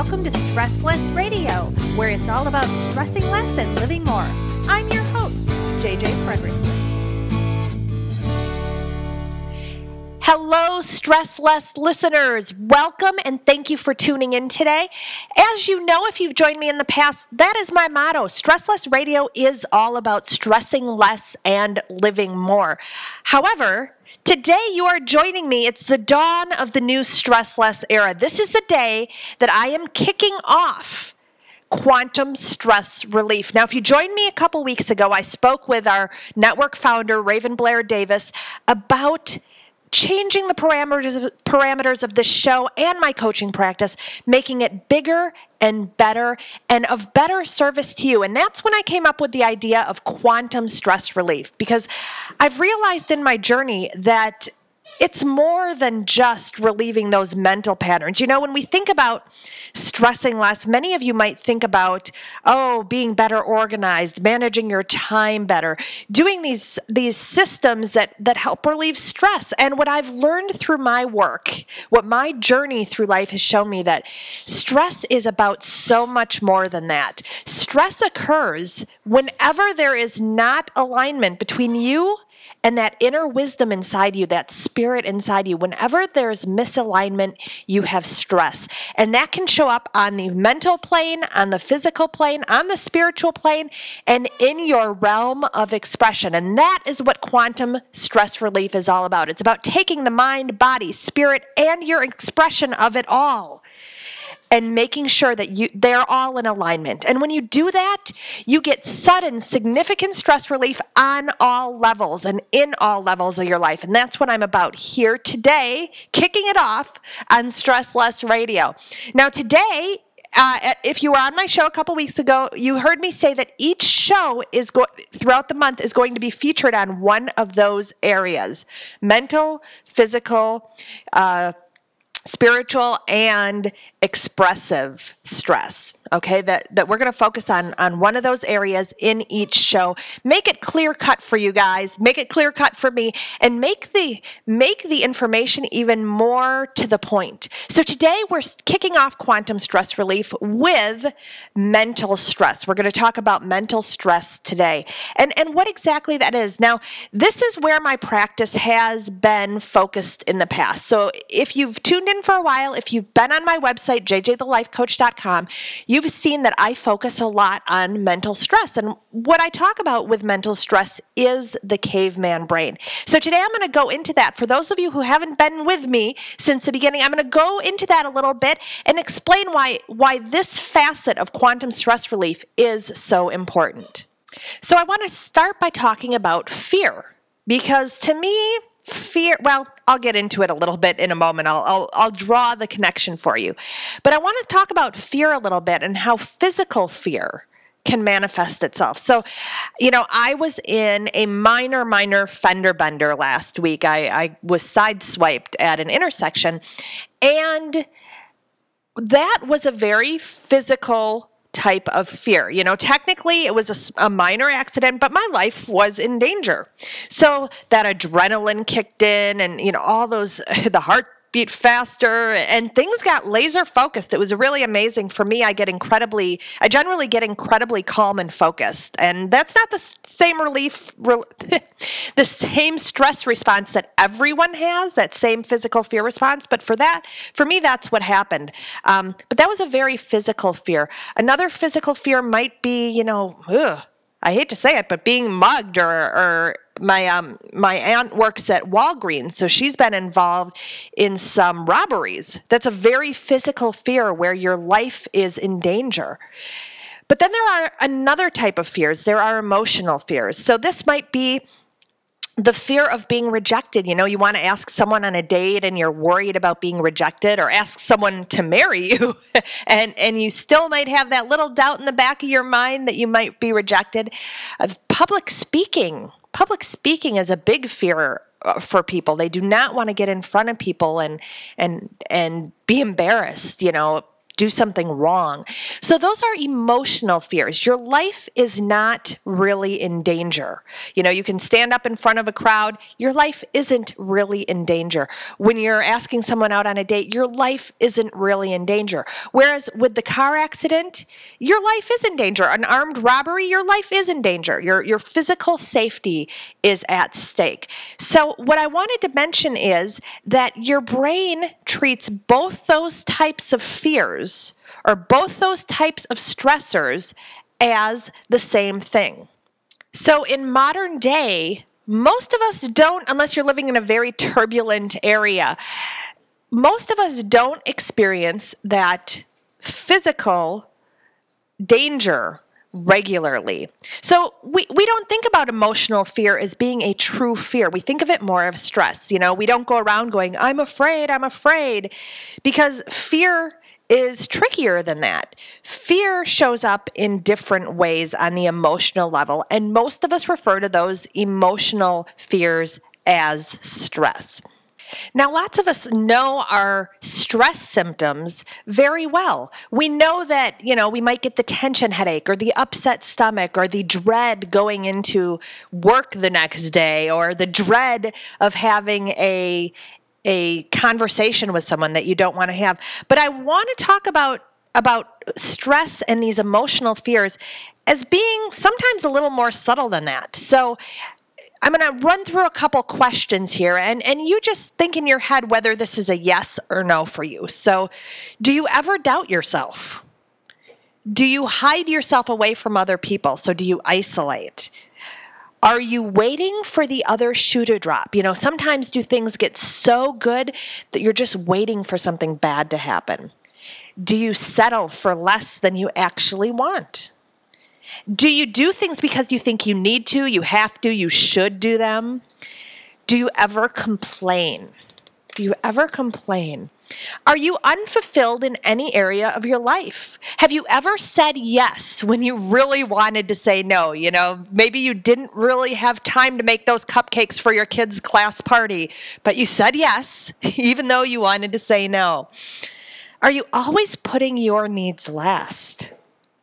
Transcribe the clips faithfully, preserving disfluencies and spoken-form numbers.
welcome to Stressless Radio, where it's all about stressing less and living more. I'm your host, J J Fredrickson. Hello, Stressless listeners. Welcome and thank you for tuning in today. As you know, if you've joined me in the past, that is my motto. Stressless Radio is all about stressing less and living more. However, today you are joining me. It's the dawn of the new Stressless era. This is the day that I am kicking off Quantum Stress Relief. Now, if you joined me a couple weeks ago, I spoke with our network founder, Raven Blair Davis, about changing the parameters of, parameters of this show and my coaching practice, making it bigger and better and of better service to you. And that's when I came up with the idea of quantum stress relief, because I've realized in my journey that it's more than just relieving those mental patterns. You know, when we think about stressing less, many of you might think about, oh, being better organized, managing your time better, doing these these systems that, that help relieve stress. And what I've learned through my work, what my journey through life has shown me, that stress is about so much more than that. Stress occurs whenever there is not alignment between you and that inner wisdom inside you, that spirit inside you. Whenever there's misalignment, you have stress. And that can show up on the mental plane, on the physical plane, on the spiritual plane, and in your realm of expression. And that is what quantum stress relief is all about. It's about taking the mind, body, spirit, and your expression of it all, and making sure that you they're all in alignment. And when you do that, you get sudden, significant stress relief on all levels and in all levels of your life. And that's what I'm about here today, kicking it off on Stressless Radio. Now today, Uh, if you were on my show a couple weeks ago, you heard me say that each show is go- throughout the month is going to be featured on one of those areas: mental, physical, uh, spiritual, and expressive stress. Okay, that, that we're going to focus on, on one of those areas in each show. Make it clear cut for you guys. Make it clear cut for me, and make the make the information even more to the point. So today we're kicking off quantum stress relief with mental stress. We're going to talk about mental stress today, and and what exactly that is. Now, this is where my practice has been focused in the past. So if you've tuned in for a while, if you've been on my website, j j the life coach dot com, you've seen that I focus a lot on mental stress. And what I talk about with mental stress is the caveman brain. So today I'm going to go into that. For those of you who haven't been with me since the beginning, I'm going to go into that a little bit and explain why, why this facet of quantum stress relief is so important. So I want to start by talking about fear, because to me, fear, well, I'll get into it a little bit in a moment. I'll, I'll I'll draw the connection for you. But I want to talk about fear a little bit and how physical fear can manifest itself. So, you know, I was in a minor, minor fender bender last week. I, I was sideswiped at an intersection, and that was a very physical type of fear. You know, technically it was a, a minor accident, but my life was in danger. So that adrenaline kicked in, and, you know, all those, the heart beat faster, and things got laser focused. It was really amazing. For me, I get incredibly, I generally get incredibly calm and focused. And that's not the same relief, re, the same stress response that everyone has, that same physical fear response. But for that, for me, that's what happened. Um, but that was a very physical fear. Another physical fear might be, you know, ugh, I hate to say it, but being mugged, or, or my um my aunt works at Walgreens, so she's been involved in some robberies. That's a very physical fear where your life is in danger. But then there are another type of fears. There are emotional fears. So this might be the fear of being rejected. You know, you want to ask someone on a date and you're worried about being rejected, or ask someone to marry you and, and you still might have that little doubt in the back of your mind that you might be rejected. Uh, public speaking. Public speaking is a big fear for people. They do not want to get in front of people and and and be embarrassed, you know. do something wrong. So those are emotional fears. Your life is not really in danger. You know, you can stand up in front of a crowd. Your life isn't really in danger. When you're asking someone out on a date, your life isn't really in danger. Whereas with the car accident, your life is in danger. An armed robbery, your life is in danger. Your, your physical safety is at stake. So what I wanted to mention is that your brain treats both those types of fears or both those types of stressors as the same thing. So in modern day, most of us don't, unless you're living in a very turbulent area, most of us don't experience that physical danger regularly. So we, we don't think about emotional fear as being a true fear. We think of it more of stress. You know, we don't go around going, I'm afraid, I'm afraid, because fear is trickier than that. Fear shows up in different ways on the emotional level, and most of us refer to those emotional fears as stress. Now, lots of us know our stress symptoms very well. We know that, you know, we might get the tension headache or the upset stomach or the dread going into work the next day or the dread of having a a conversation with someone that you don't want to have. But I want to talk about about stress and these emotional fears as being sometimes a little more subtle than that. So I'm going to run through a couple questions here, and, and you just think in your head whether this is a yes or no for you. So do you ever doubt yourself? Do you hide yourself away from other people? So do you isolate? Are you waiting for the other shoe to drop? You know, sometimes do things get so good that you're just waiting for something bad to happen? Do you settle for less than you actually want? Do you do things because you think you need to, you have to, you should do them? Do you ever complain? Do you ever complain? Are you unfulfilled in any area of your life? Have you ever said yes when you really wanted to say no? You know, maybe you didn't really have time to make those cupcakes for your kids' class party, but you said yes, even though you wanted to say no. Are you always putting your needs last?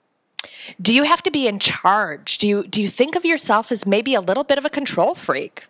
Do you have to be in charge? Do you, do you think of yourself as maybe a little bit of a control freak?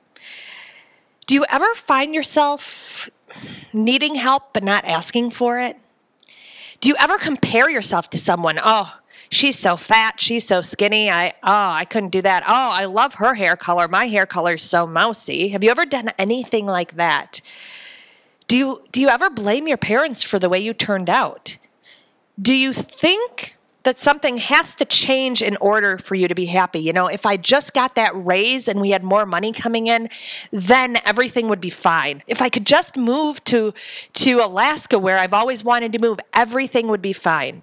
Do you ever find yourself needing help but not asking for it? Do you ever compare yourself to someone? Oh, she's so fat, she's so skinny, I oh, I couldn't do that. Oh, I love her hair color, my hair color is so mousy. Have you ever done anything like that? Do you, do you ever blame your parents for the way you turned out? Do you think that something has to change in order for you to be happy? You know, if I just got that raise and we had more money coming in, then everything would be fine. If I could just move to, to Alaska where I've always wanted to move, everything would be fine.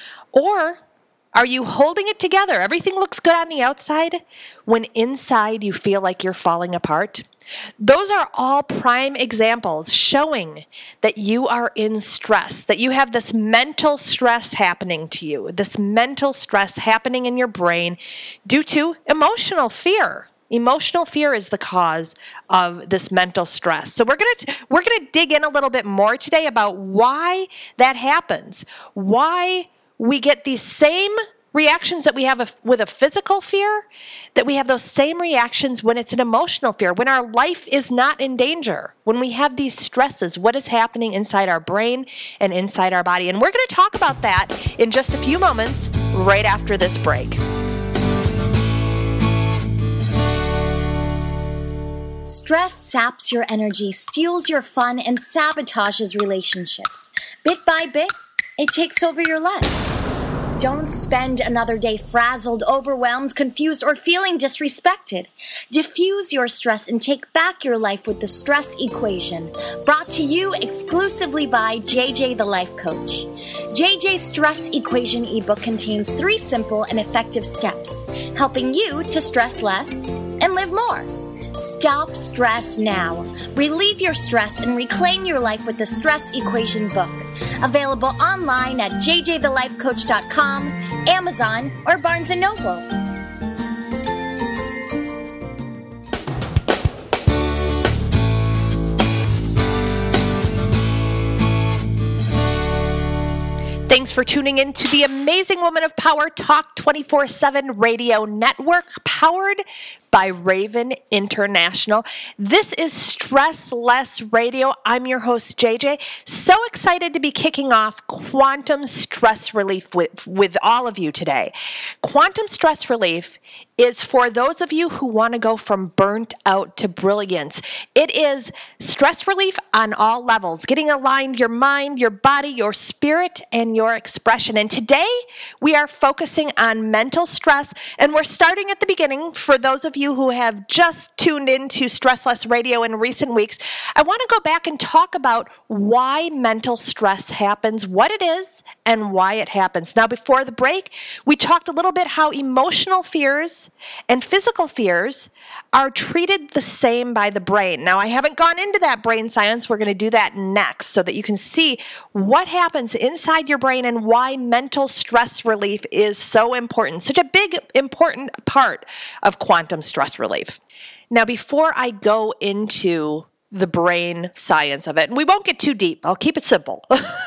Or are you holding it together? Everything looks good on the outside when inside you feel like you're falling apart. Those are all prime examples showing that you are in stress, that you have this mental stress happening to you, this mental stress happening in your brain due to emotional fear. Emotional fear is the cause of this mental stress. So we're going to we're going to dig in a little bit more today about why that happens, why we get these same reactions that we have a, with a physical fear, that we have those same reactions when it's an emotional fear, when our life is not in danger, when we have these stresses, what is happening inside our brain and inside our body. And we're going to talk about that in just a few moments, right after this break. Stress saps your energy, steals your fun, and sabotages relationships. Bit by bit, it takes over your life. Don't spend another day frazzled, overwhelmed, confused, or feeling disrespected. Diffuse your stress and take back your life with the Stress Equation. Brought to you exclusively by J J the Life Coach. J J's Stress Equation ebook contains three simple and effective steps, helping you to stress less and live more. Stop stress now. Relieve your stress and reclaim your life with the Stress Equation book. Available online at j j the life coach dot com, Amazon, or Barnes and Noble. Thank Thanks for tuning in to the Amazing Woman of Power Talk twenty-four seven Radio Network, powered by Raven International. This is Stress Less Radio. I'm your host, J J. So excited to be kicking off Quantum Stress Relief with, with all of you today. Quantum Stress Relief is for those of you who want to go from burnt out to brilliance. It is stress relief on all levels, getting aligned your mind, your body, your spirit, and your expression. And today we are focusing on mental stress, and we're starting at the beginning. For those of you who have just tuned into Stress Less Radio in recent weeks, I want to go back and talk about why mental stress happens, what it is, and why it happens. Now, before the break, we talked a little bit how emotional fears and physical fears are treated the same by the brain. Now, I haven't gone into that brain science. We're going to do that next so that you can see what happens inside your brain and why mental stress relief is so important, such a big, important part of quantum stress relief. Now, before I go into the brain science of it, and we won't get too deep, I'll keep it simple,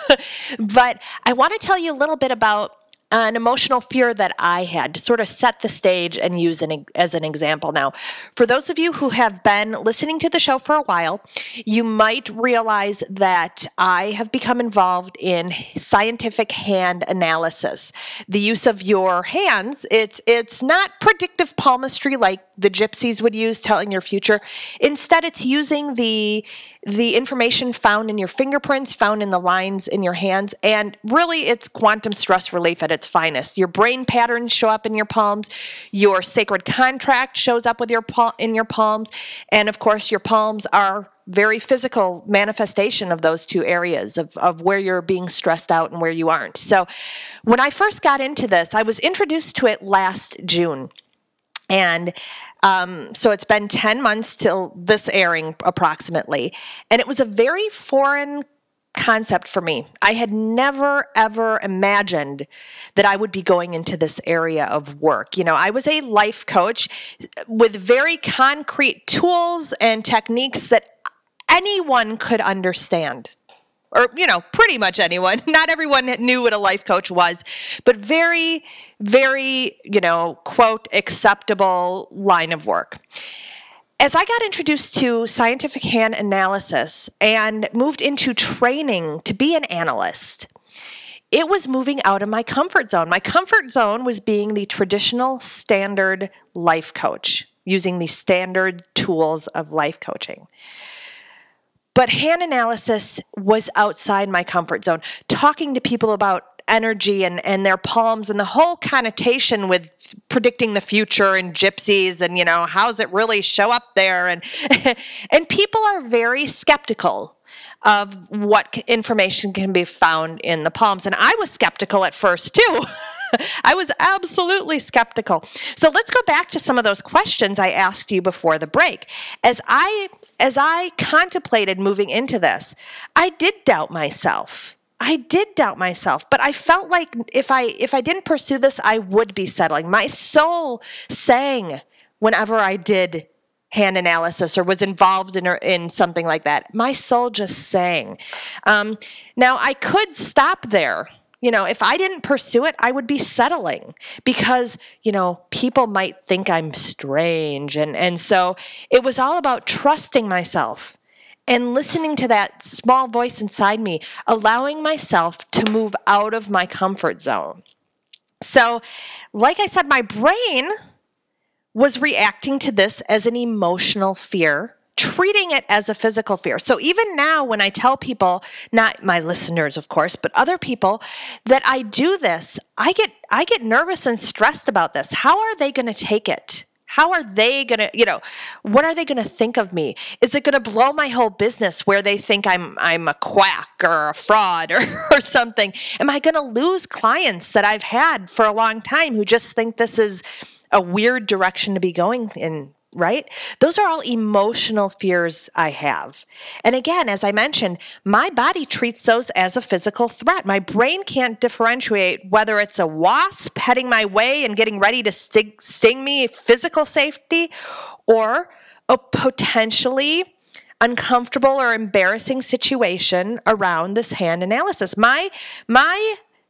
but I want to tell you a little bit about an emotional fear that I had to sort of set the stage and use an, as an example. Now, for those of you who have been listening to the show for a while, you might realize that I have become involved in scientific hand analysis. The use of your hands, it's it's not predictive palmistry like the gypsies would use, telling your future. Instead, it's using the the information found in your fingerprints, found in the lines in your hands, and really it's quantum stress relief at its finest. Your brain patterns show up in your palms, your sacred contract shows up with your pal- in your palms, and of course your palms are very physical manifestation of those two areas of, of where you're being stressed out and where you aren't. So when I first got into this, I was introduced to it last June. And um, so it's been ten months till this airing approximately. And it was a very foreign concept for me. I had never, ever imagined that I would be going into this area of work. You know, I was a life coach with very concrete tools and techniques that anyone could understand. Or, you know, pretty much anyone. Not everyone knew what a life coach was, but very, very, you know, quote, acceptable line of work. As I got introduced to scientific hand analysis and moved into training to be an analyst, it was moving out of my comfort zone. My comfort zone was being the traditional standard life coach, using the standard tools of life coaching. But hand analysis was outside my comfort zone. Talking to people about energy and, and their palms and the whole connotation with predicting the future and gypsies and, you know, how's it really show up there? And, and people are very skeptical of what information can be found in the palms. And I was skeptical at first, too. I was absolutely skeptical. So let's go back to some of those questions I asked you before the break. As I as I contemplated moving into this, I did doubt myself. I did doubt myself, but I felt like if I if I didn't pursue this, I would be settling. My soul sang whenever I did hand analysis or was involved in, in something like that. My soul just sang. Um, now, I could stop there. You know, if I didn't pursue it, I would be settling because, you know, people might think I'm strange. And, and so it was all about trusting myself and listening to that small voice inside me, allowing myself to move out of my comfort zone. So, like I said, my brain was reacting to this as an emotional fear, treating it as a physical fear. So even now when I tell people, not my listeners, of course, but other people, that I do this, I get I get nervous and stressed about this. How are they going to take it? How are they going to, you know, what are they going to think of me? Is it going to blow my whole business where they think I'm I'm a quack or a fraud or, or something? Am I going to lose clients that I've had for a long time who just think this is a weird direction to be going in? Right? Those are all emotional fears I have. And again, as I mentioned, my body treats those as a physical threat. My brain can't differentiate whether it's a wasp heading my way and getting ready to sting, sting me, physical safety, or a potentially uncomfortable or embarrassing situation around this hand analysis. My, my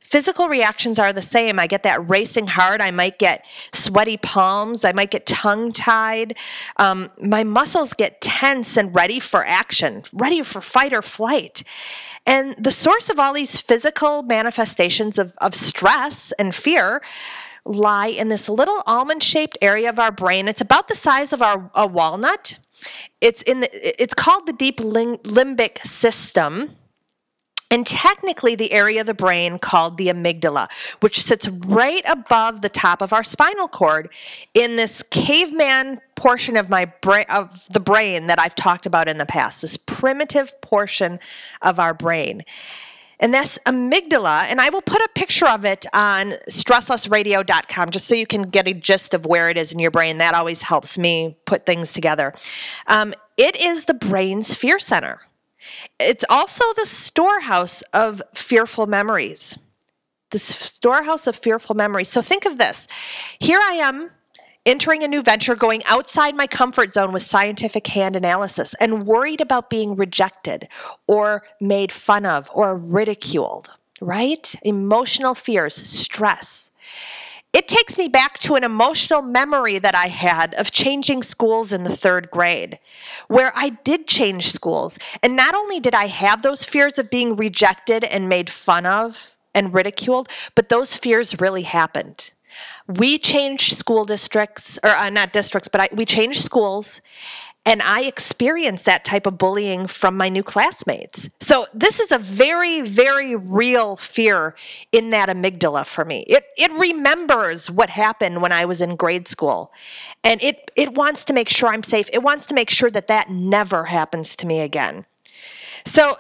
Physical reactions are the same. I get that racing heart. I might get sweaty palms. I might get tongue-tied. Um, my muscles get tense and ready for action, ready for fight or flight. And the source of all these physical manifestations of, of stress and fear lie in this little almond-shaped area of our brain. It's about the size of our a walnut. It's in the, it's called the deep lim- limbic system. And technically the area of the brain called the amygdala, which sits right above the top of our spinal cord in this caveman portion of my brain, of the brain that I've talked about in the past, this primitive portion of our brain. And that's amygdala, and I will put a picture of it on stress less radio dot com just so you can get a gist of where it is in your brain. That always helps me put things together. Um, it is the brain's fear center. It's also the storehouse of fearful memories. The storehouse of fearful memories. So think of this. Here I am entering a new venture, going outside my comfort zone with scientific hand analysis and worried about being rejected or made fun of or ridiculed, right? Emotional fears, stress. It takes me back to an emotional memory that I had of changing schools in the third grade, where I did change schools. And not only did I have those fears of being rejected and made fun of and ridiculed, but those fears really happened. We changed school districts, or uh, not districts, but I, we changed schools, and I experienced that type of bullying from my new classmates. So this is a very, very real fear in that amygdala for me. It it remembers what happened when I was in grade school, and it it wants to make sure I'm safe. It wants to make sure that that never happens to me again. So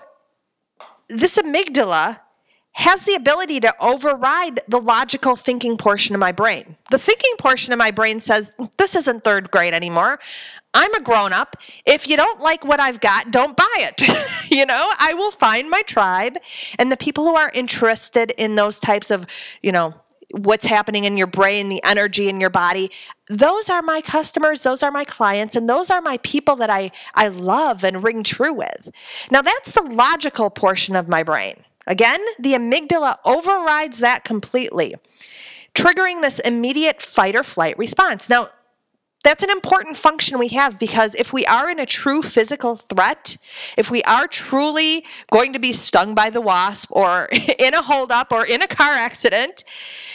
this amygdala has the ability to override the logical thinking portion of my brain. The thinking portion of my brain says, this isn't third grade anymore. I'm a grown-up. If you don't like what I've got, don't buy it. You know, I will find my tribe and the people who are interested in those types of, you know, what's happening in your brain, the energy in your body. Those are my customers, those are my clients, and those are my people that I, I love and ring true with. Now, that's the logical portion of my brain. Again, the amygdala overrides that completely, triggering this immediate fight or flight response. Now, that's an important function we have because if we are in a true physical threat, if we are truly going to be stung by the wasp or in a holdup or in a car accident,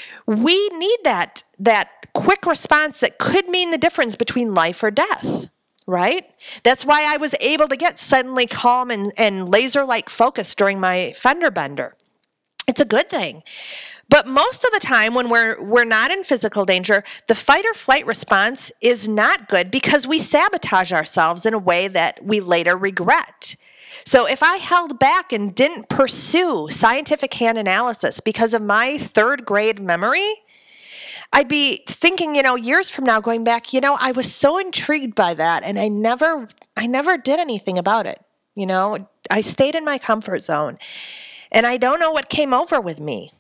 we need that, that quick response that could mean the difference between life or death. Right? That's why I was able to get suddenly calm and, and laser-like focus during my fender bender. It's a good thing. But most of the time when we're we're not in physical danger, the fight or flight response is not good because we sabotage ourselves in a way that we later regret. So if I held back and didn't pursue scientific hand analysis because of my third grade memory, I'd be thinking, you know, years from now, going back, you know, I was so intrigued by that, and I never, I never did anything about it. You know, I stayed in my comfort zone, and I don't know what came over with me.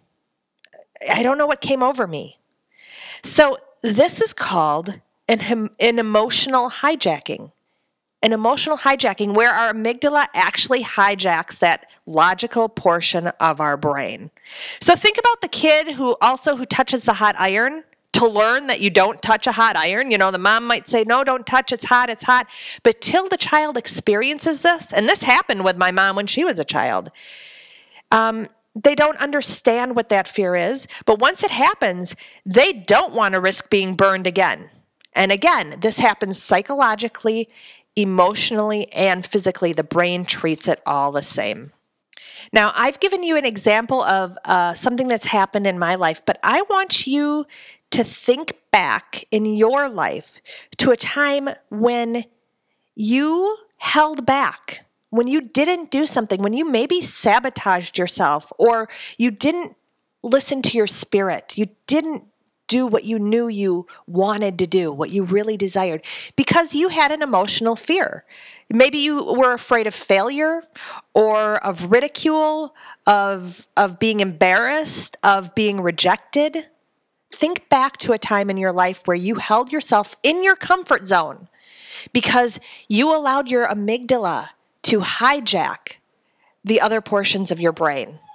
I don't know what came over me. So this is called an, an emotional hijacking. An emotional hijacking where our amygdala actually hijacks that logical portion of our brain. So think about the kid who also who touches the hot iron to learn that you don't touch a hot iron. You know, the mom might say, no, don't touch, it's hot, it's hot. But till the child experiences this, and this happened with my mom when she was a child, um, they don't understand what that fear is. But once it happens, they don't want to risk being burned again. And again, this happens psychologically, emotionally, and physically. The brain treats it all the same. Now, I've given you an example of uh, something that's happened in my life, but I want you to think back in your life to a time when you held back, when you didn't do something, when you maybe sabotaged yourself, or you didn't listen to your spirit, you didn't do what you knew you wanted to do, what you really desired, because you had an emotional fear. Maybe you were afraid of failure or of ridicule, of, of being embarrassed, of being rejected. Think back to a time in your life where you held yourself in your comfort zone because you allowed your amygdala to hijack the other portions of your brain.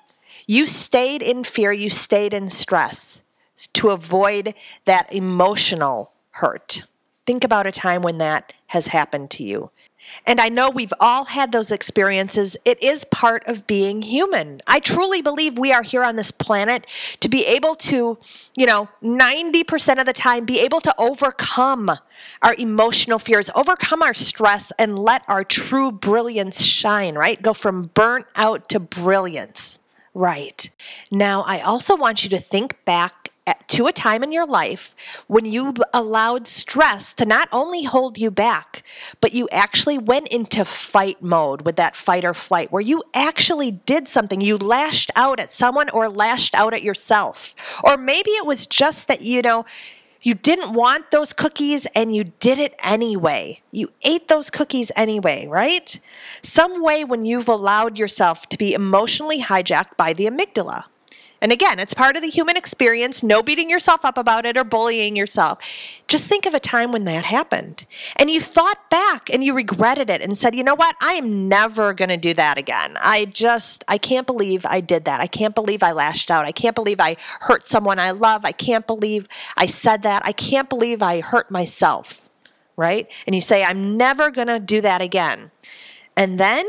You stayed in fear, you stayed in stress to avoid that emotional hurt. Think about a time when that has happened to you. And I know we've all had those experiences. It is part of being human. I truly believe we are here on this planet to be able to, you know, ninety percent of the time, be able to overcome our emotional fears, overcome our stress, and let our true brilliance shine, right? Go from burnt out to brilliance. Right. Now, I also want you to think back at, to a time in your life when you allowed stress to not only hold you back, but you actually went into fight mode with that fight or flight, where you actually did something. You lashed out at someone or lashed out at yourself. Or maybe it was just that, you know, you didn't want those cookies and you did it anyway. You ate those cookies anyway, right? Some way when you've allowed yourself to be emotionally hijacked by the amygdala. And again, it's part of the human experience. No beating yourself up about it or bullying yourself. Just think of a time when that happened. And you thought back and you regretted it and said, you know what? I am never going to do that again. I just, I can't believe I did that. I can't believe I lashed out. I can't believe I hurt someone I love. I can't believe I said that. I can't believe I hurt myself, right? And you say, I'm never going to do that again. And then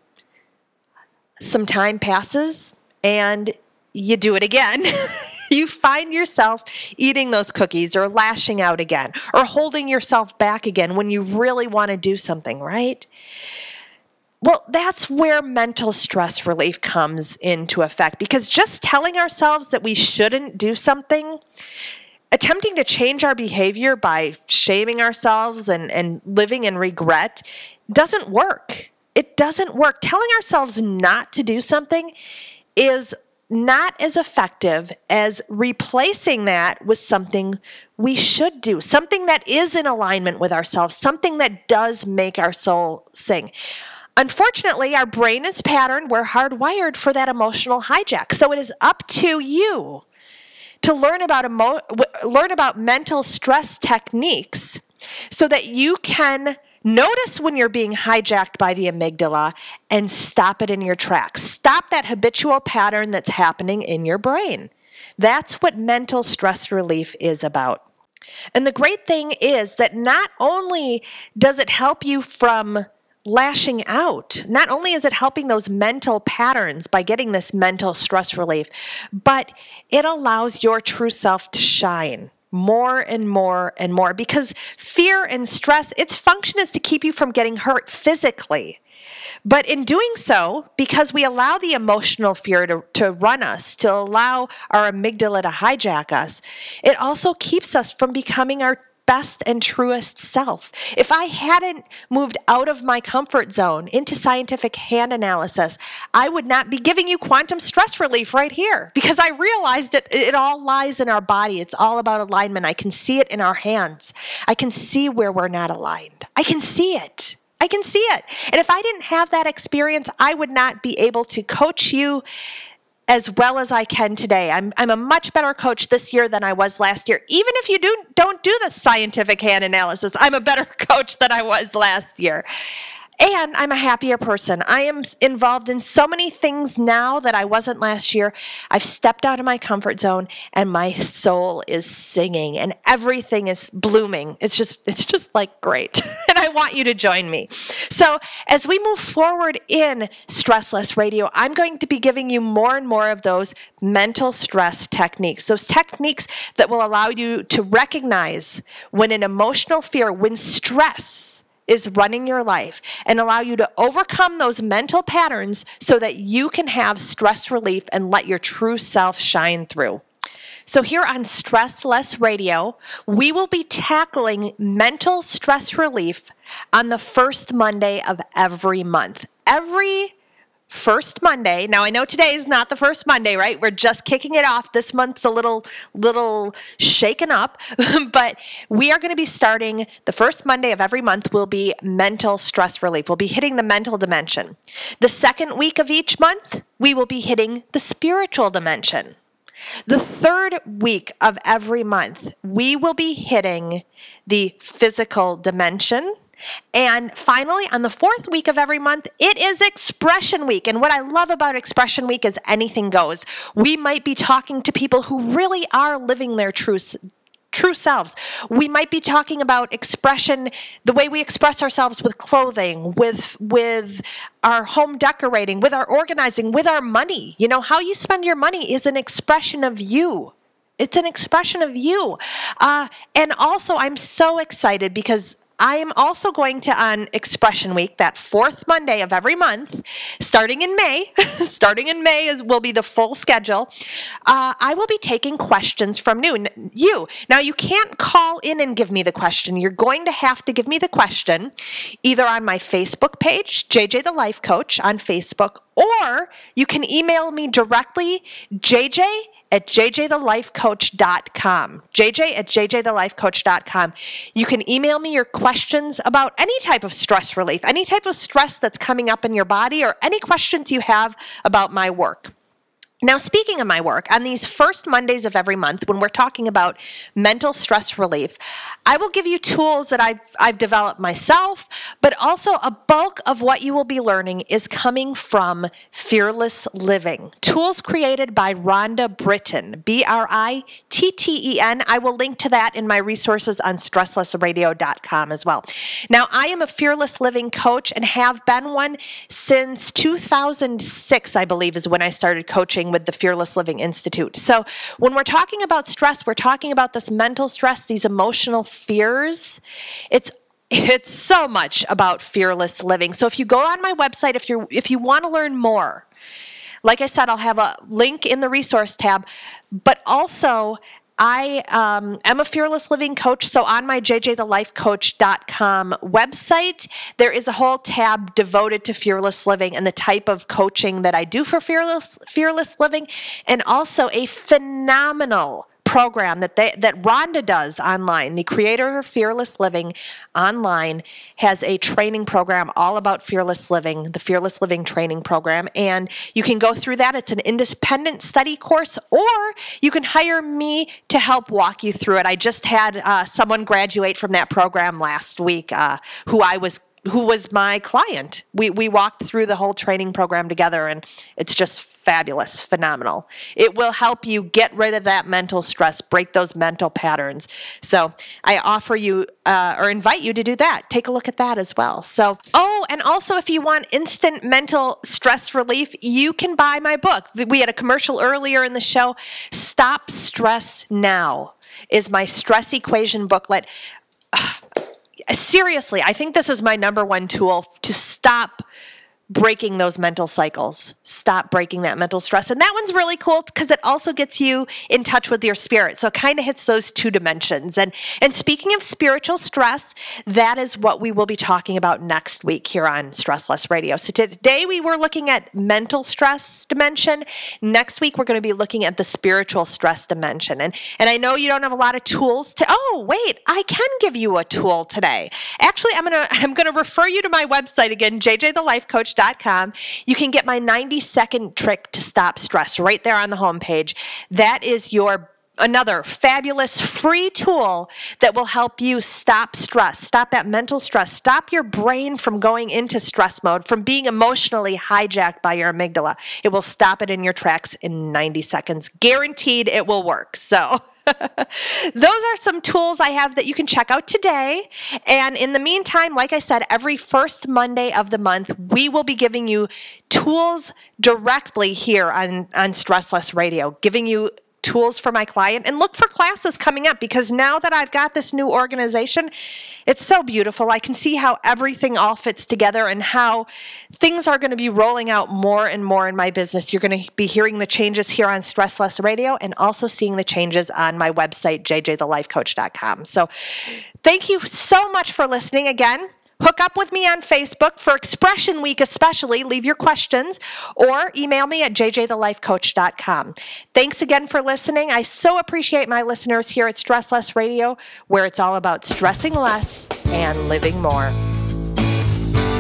some time passes and you do it again. You find yourself eating those cookies or lashing out again or holding yourself back again when you really want to do something, right? Well, that's where mental stress relief comes into effect, because just telling ourselves that we shouldn't do something, attempting to change our behavior by shaming ourselves and, and living in regret doesn't work. It doesn't work. Telling ourselves not to do something is not as effective as replacing that with something we should do, something that is in alignment with ourselves, something that does make our soul sing. Unfortunately, our brain is patterned. We're hardwired for that emotional hijack. So it is up to you to learn about emo- learn about mental stress techniques so that you can notice when you're being hijacked by the amygdala and stop it in your tracks. Stop that habitual pattern that's happening in your brain. That's what mental stress relief is about. And the great thing is that not only does it help you from lashing out, not only is it helping those mental patterns by getting this mental stress relief, but it allows your true self to shine more and more and more, because fear and stress, its function is to keep you from getting hurt physically. But in doing so, because we allow the emotional fear to, to run us, to allow our amygdala to hijack us, it also keeps us from becoming our best and truest self. If I hadn't moved out of my comfort zone into scientific hand analysis, I would not be giving you quantum stress relief right here, because I realized that it all lies in our body. It's all about alignment. I can see it in our hands. I can see where we're not aligned. I can see it. I can see it. And if I didn't have that experience, I would not be able to coach you as well as I can today. I'm I'm a much better coach this year than I was last year. Even if you do, don't do the scientific hand analysis, I'm a better coach than I was last year. And I'm a happier person. I am involved in so many things now that I wasn't last year. I've stepped out of my comfort zone and my soul is singing and everything is blooming. It's just, it's just like great. And I want you to join me. So as we move forward in Stressless Radio, I'm going to be giving you more and more of those mental stress techniques, those techniques that will allow you to recognize when an emotional fear, when stress is running your life, and allow you to overcome those mental patterns so that you can have stress relief and let your true self shine through. So here on Stressless Radio, we will be tackling mental stress relief on the first Monday of every month. Every First Monday. Now, I know today is not the first Monday, right? We're just kicking it off. This month's a little, little shaken up, but we are going to be starting the first Monday of every month will be mental stress relief. We'll be hitting the mental dimension. The second week of each month, we will be hitting the spiritual dimension. The third week of every month, we will be hitting the physical dimension. And finally, on the fourth week of every month, it is Expression Week. And what I love about Expression Week is anything goes. We might be talking to people who really are living their true true selves. We might be talking about expression, the way we express ourselves with clothing, with with our home decorating, with our organizing, with our money. You know, how you spend your money is an expression of you. It's an expression of you. Uh, and also, I'm so excited because I am also going to, on Expression Week, that fourth Monday of every month, starting in May, starting in May is will be the full schedule, uh, I will be taking questions from you. you. Now, you can't call in and give me the question. You're going to have to give me the question either on my Facebook page, J J the Life Coach on Facebook, or you can email me directly, J J at j j the life coach dot com. J J at j j the life coach dot com. You can email me your questions about any type of stress relief, any type of stress that's coming up in your body, or any questions you have about my work. Now, speaking of my work, on these first Mondays of every month, when we're talking about mental stress relief, I will give you tools that I've, I've developed myself, but also a bulk of what you will be learning is coming from Fearless Living. Tools created by Rhonda Britten, B R I T T E N. I will link to that in my resources on stress less radio dot com as well. Now, I am a Fearless Living coach and have been one since two thousand six, I believe, is when I started coaching with the Fearless Living Institute. So when we're talking about stress, we're talking about this mental stress, these emotional fears. It's it's so much about fearless living. So if you go on my website, if you if you want to learn more, like I said, I'll have a link in the resource tab, but also I um, am a Fearless Living coach, so on my j j the life coach dot com website, there is a whole tab devoted to Fearless Living and the type of coaching that I do for Fearless Fearless Living, and also a phenomenal program that they, that Rhonda does online. The creator of Fearless Living online has a training program all about fearless living, the Fearless Living training program, and you can go through that. It's an independent study course, or you can hire me to help walk you through it. I just had uh, someone graduate from that program last week uh, who I was who was my client. We we walked through the whole training program together, and it's just fabulous, phenomenal. It will help you get rid of that mental stress, break those mental patterns. So I offer you uh, or invite you to do that. Take a look at that as well. So, oh, and also if you want instant mental stress relief, you can buy my book. We had a commercial earlier in the show. Stop Stress Now is my stress equation booklet. Seriously, I think this is my number one tool to stop breaking those mental cycles, stop breaking that mental stress. And that one's really cool because it also gets you in touch with your spirit. So it kind of hits those two dimensions. And and speaking of spiritual stress, that is what we will be talking about next week here on Stress Less Radio. So today we were looking at mental stress dimension. Next week we're going to be looking at the spiritual stress dimension. And and I know you don't have a lot of tools to, oh, wait, I can give you a tool today. Actually, I'm going to I'm going to refer you to my website again, j j the life coach dot com. You can get my ninety second trick to stop stress right there on the homepage. That is your another fabulous free tool that will help you stop stress, stop that mental stress, stop your brain from going into stress mode, from being emotionally hijacked by your amygdala. It will stop it in your tracks in ninety seconds. Guaranteed it will work. So those are some tools I have that you can check out today. And in the meantime, like I said, every first Monday of the month, we will be giving you tools directly here on, on Stress Less Radio, giving you tools for my client. And look for classes coming up, because now that I've got this new organization, it's so beautiful. I can see how everything all fits together and how things are going to be rolling out more and more in my business. You're going to be hearing the changes here on Stress Less Radio and also seeing the changes on my website, j j the life coach dot com. So thank you so much for listening again. Hook up with me on Facebook for Expression Week especially. Leave your questions or email me at j j the life coach dot com. Thanks again for listening. I so appreciate my listeners here at Stress Less Radio, where it's all about stressing less and living more.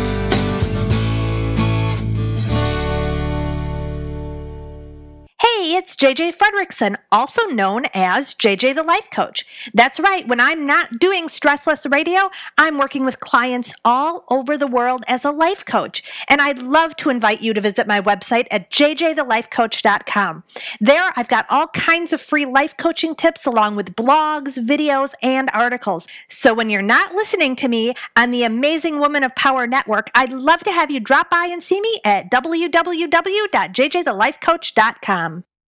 Hey, it's J J Fredrickson, also known as J J the Life Coach. That's right, when I'm not doing Stressless Radio, I'm working with clients all over the world as a life coach. And I'd love to invite you to visit my website at j j the life coach dot com. There, I've got all kinds of free life coaching tips along with blogs, videos, and articles. So when you're not listening to me on the Amazing Woman of Power Network, I'd love to have you drop by and see me at w w w dot j j the life coach dot com.